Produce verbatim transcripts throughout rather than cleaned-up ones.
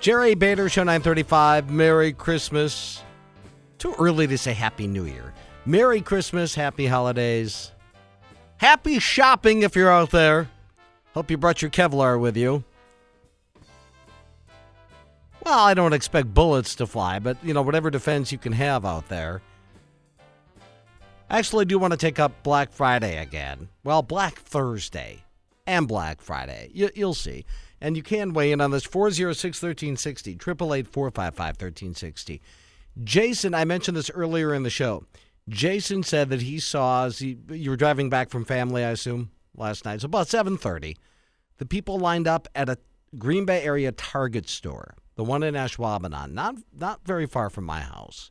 Jerry Bader, Show nine thirty-five. Merry Christmas. Too early to say Happy New Year. Merry Christmas, Happy Holidays. Happy shopping if you're out there. Hope you brought your Kevlar with you. Well, I don't expect bullets to fly, but, you know, whatever defense you can have out there. I actually do want to take up Black Friday again. Well, Black Thursday and Black Friday. You, you'll see. And you can weigh in on this, four oh six, one three six oh, eight eight eight, four five five, one three six oh. Jason, I mentioned this earlier in the show. Jason said that he saw, as he, you were driving back from family, I assume, last night. So about seven thirty, the people lined up at a Green Bay area Target store, the one in Ashwaubenon, not, not very far from my house.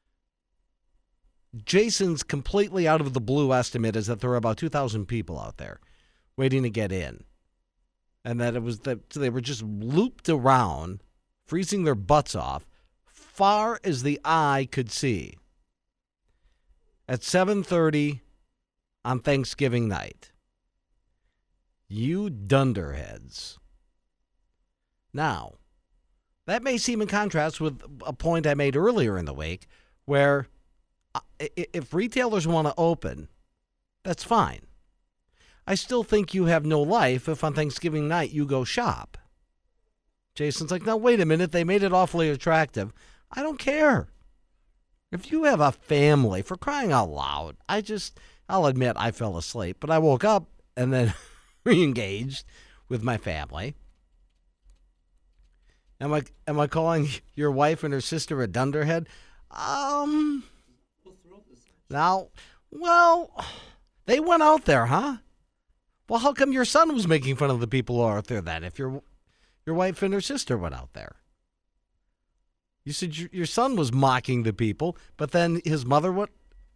Jason's completely out of the blue estimate is that there were about two thousand people out there waiting to get in. And that it was that they were just looped around, freezing their butts off, far as the eye could see. At seven thirty on Thanksgiving night. You dunderheads. Now, that may seem in contrast with a point I made earlier in the week, where if retailers want to open, that's fine. I still think you have no life if on Thanksgiving night you go shop. Jason's like, no, wait a minute. They made it awfully attractive. I don't care. If you have a family, for crying out loud, I just, I'll admit I fell asleep, but I woke up and then re-engaged with my family. Am I, am I calling your wife and her sister a dunderhead? Um, now, well, they went out there, huh? Well, how come your son was making fun of the people who are out there then, if your your wife and her sister went out there? You said your, your son was mocking the people, but then his mother, what?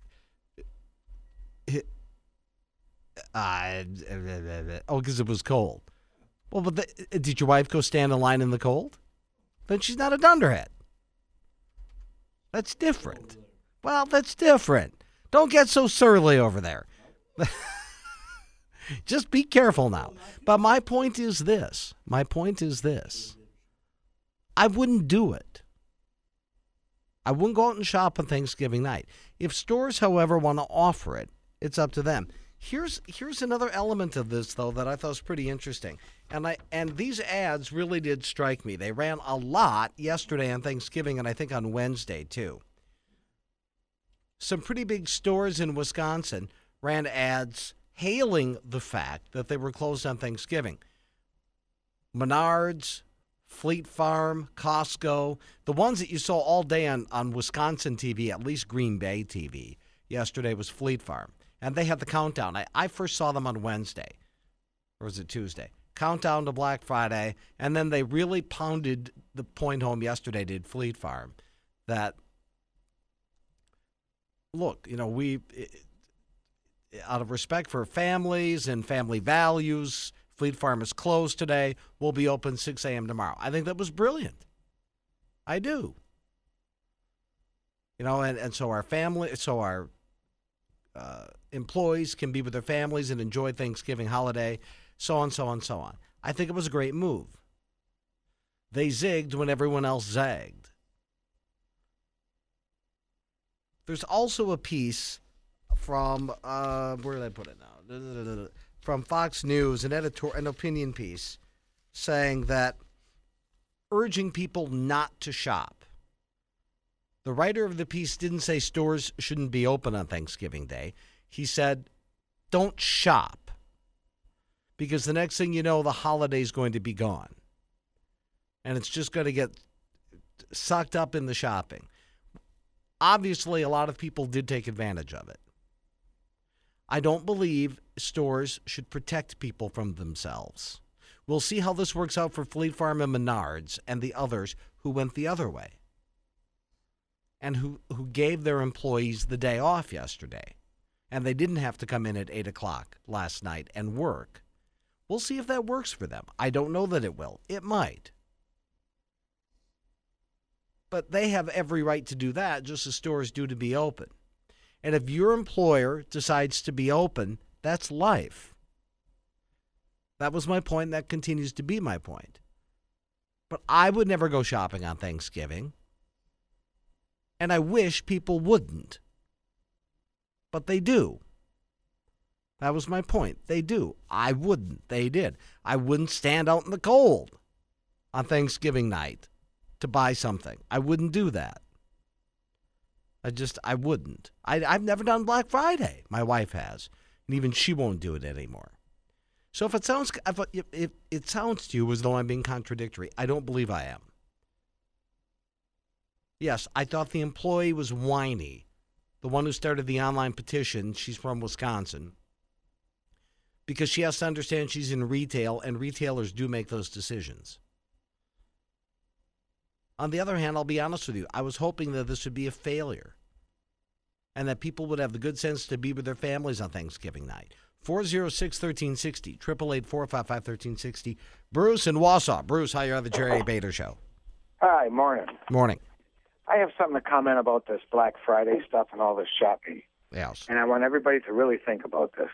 Uh, oh, because it was cold. Well, but the, did your wife go stand in line in the cold? Then she's not a dunderhead. That's different. Well, that's different. Don't get so surly over there. Just be careful now. But my point is this. My point is this. I wouldn't do it. I wouldn't go out and shop on Thanksgiving night. If stores, however, want to offer it, it's up to them. Here's here's another element of this, though, that I thought was pretty interesting. And I and these ads really did strike me. They ran a lot yesterday on Thanksgiving and I think on Wednesday, too. Some pretty big stores in Wisconsin ran ads hailing the fact that they were closed on Thanksgiving. Menards, Fleet Farm, Costco, the ones that you saw all day on, on Wisconsin T V, at least Green Bay T V, yesterday was Fleet Farm. And they had the countdown. I, I first saw them on Wednesday, or was it Tuesday? Countdown to Black Friday, and then they really pounded the point home yesterday, did Fleet Farm, that, look, you know, we... It, out of respect for families and family values, Fleet Farm is closed today. We'll be open six a.m. tomorrow. I think that was brilliant. I do. You know, and, and so our family, so our uh, employees can be with their families and enjoy Thanksgiving holiday, so on, so on, so on. I think it was a great move. They zigged when everyone else zagged. There's also a piece from, uh, where did I put it now? From Fox News, an editor, an opinion piece saying that urging people not to shop. The writer of the piece didn't say stores shouldn't be open on Thanksgiving Day. He said, don't shop, because the next thing you know, the holiday's going to be gone. And it's just going to get sucked up in the shopping. Obviously, a lot of people did take advantage of it. I don't believe stores should protect people from themselves. We'll see how this works out for Fleet Farm and Menards and the others who went the other way and who, who gave their employees the day off yesterday. And they didn't have to come in at eight o'clock last night and work. We'll see if that works for them. I don't know that it will. It might. But they have every right to do that, just as stores do to be open. And if your employer decides to be open, that's life. That was my point, and that continues to be my point. But I would never go shopping on Thanksgiving. And I wish people wouldn't. But they do. That was my point. They do. I wouldn't. They did. I wouldn't stand out in the cold on Thanksgiving night to buy something. I wouldn't do that. I just, I wouldn't. I, I've never done Black Friday. My wife has. And even she won't do it anymore. So if it sounds, if, if, if it sounds to you as though I'm being contradictory, I don't believe I am. Yes, I thought the employee was whiny. The one who started the online petition, she's from Wisconsin. Because she has to understand she's in retail, and retailers do make those decisions. On the other hand, I'll be honest with you, I was hoping that this would be a failure and that people would have the good sense to be with their families on Thanksgiving night. four oh six, one three six oh, eight eight eight, four five five, one three six oh. Bruce in Wausau. Bruce, how are you on the Jerry Bader Show? Hi, morning. Morning. I have something to comment about this Black Friday stuff and all this shopping. Yes. And I want everybody to really think about this.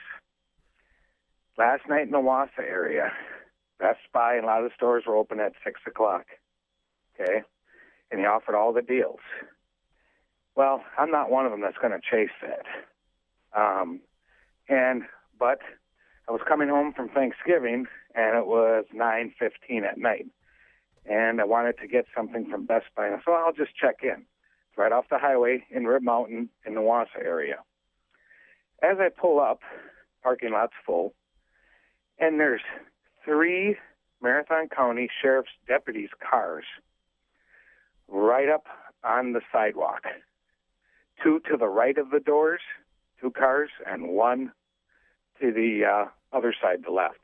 Last night in the Wausau area, Best Buy and a lot of the stores were open at six o'clock. Okay? And he offered all the deals. Well, I'm not one of them that's going to chase that. Um, and, but I was coming home from Thanksgiving, and it was nine fifteen at night. And I wanted to get something from Best Buy. So I'll just check in. It's right off the highway in Rib Mountain in the Wausau area. As I pull up, parking lot's full, and there's three Marathon County Sheriff's deputies' cars right up on the sidewalk. Two to the right of the doors, two cars, and one to the uh, other side, the left.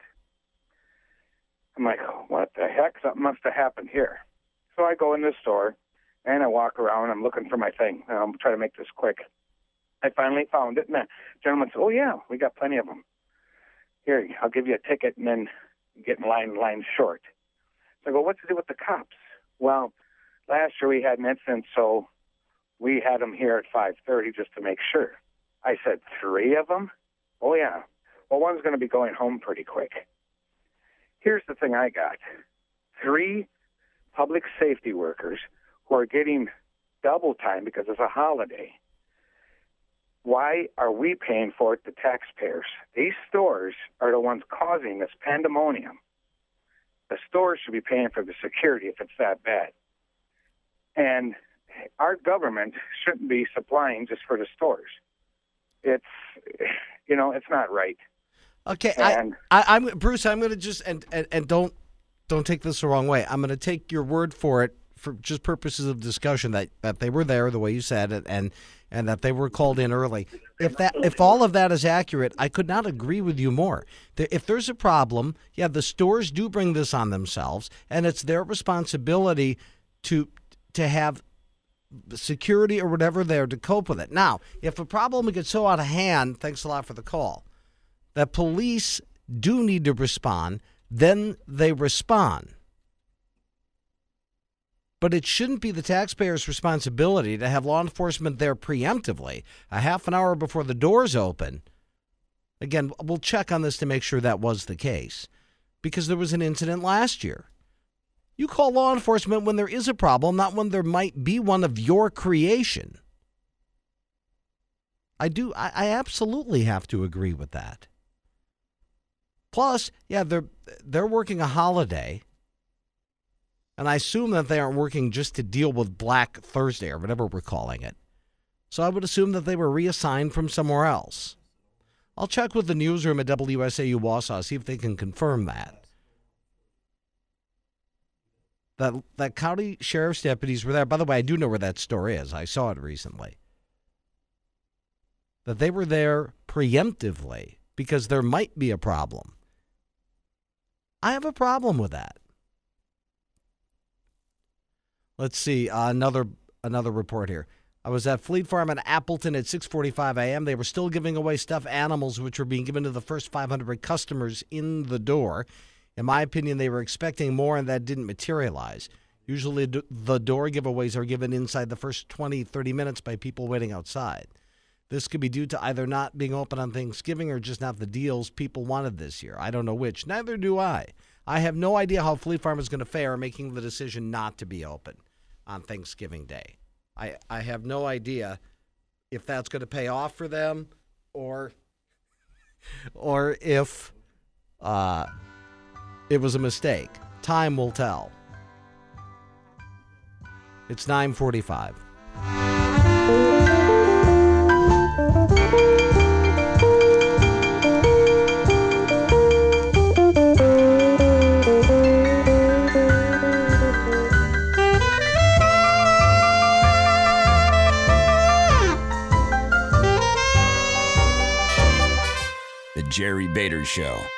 I'm like, what the heck? Something must have happened here. So I go in the store, and I walk around. I'm looking for my thing. I'm trying to make this quick. I finally found it, and the gentleman said, oh, yeah, we got plenty of them. Here, I'll give you a ticket, and then get in line, line short. So I go, what's to do with the cops? Well, last year we had an incident, so we had them here at five thirty just to make sure. I said, three of them? Oh, yeah. Well, one's going to be going home pretty quick. Here's the thing I got. Three public safety workers who are getting double time because it's a holiday. Why are we paying for it, the taxpayers? These stores are the ones causing this pandemonium. The stores should be paying for the security if it's that bad. And our government shouldn't be supplying just for the stores. It's, you know, it's not right. Okay, and, I, I, I'm Bruce. I'm going to just and, and and don't don't take this the wrong way. I'm going to take your word for it for just purposes of discussion that, that they were there the way you said it and and that they were called in early. If that if all of that is accurate, I could not agree with you more. If there's a problem, yeah, the stores do bring this on themselves, and it's their responsibility to to have security or whatever there to cope with it. Now, if a problem gets so out of hand, thanks a lot for the call, that police do need to respond, then they respond. But it shouldn't be the taxpayer's responsibility to have law enforcement there preemptively, a half an hour before the doors open. Again, we'll check on this to make sure that was the case, because there was an incident last year. You call law enforcement when there is a problem, not when there might be one of your creation. I do. I, I absolutely have to agree with that. Plus, yeah, they're they're working a holiday, and I assume that they aren't working just to deal with Black Thursday or whatever we're calling it. So I would assume that they were reassigned from somewhere else. I'll check with the newsroom at W S A U Wausau, see if they can confirm that. That that county sheriff's deputies were there. By the way, I do know where that store is. I saw it recently. That they were there preemptively because there might be a problem. I have a problem with that. Let's see, uh, another another report here. I was at Fleet Farm in Appleton at six forty-five a.m. They were still giving away stuffed animals, which were being given to the first five hundred customers in the door. In my opinion, they were expecting more, and that didn't materialize. Usually the door giveaways are given inside the first twenty, thirty minutes by people waiting outside. This could be due to either not being open on Thanksgiving or just not the deals people wanted this year. I don't know which. Neither do I. I have no idea how Fleet Farm is going to fare making the decision not to be open on Thanksgiving Day. I, I have no idea if that's going to pay off for them or or if uh, it was a mistake. Time will tell. It's nine forty-five. The Jerry Bader Show.